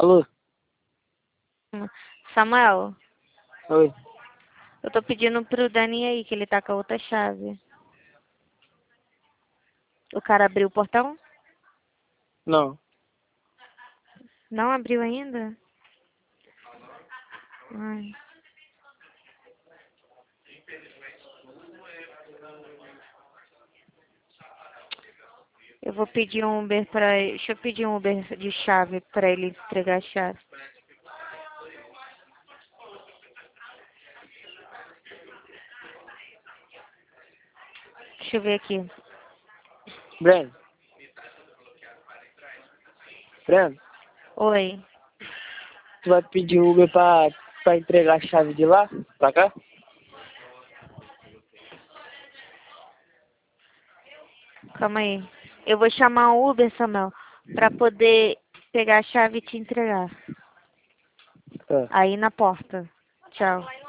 Alô? Samuel, Oi. eu tô pedindo pro Dani aí, que ele tá com a outra chave. O cara abriu o portão? Não. Não abriu ainda? Ai. Eu vou pedir um Uber pra ele. Deixa eu pedir um Uber de chave pra ele entregar a chave. Deixa eu ver aqui. Breno? Breno? Oi. Tu vai pedir Uber pra entregar a chave de lá? Pra cá? Calma aí. Eu vou chamar o Uber, Samuel, pra poder pegar a chave e te entregar. Tá. Aí na porta. Tchau.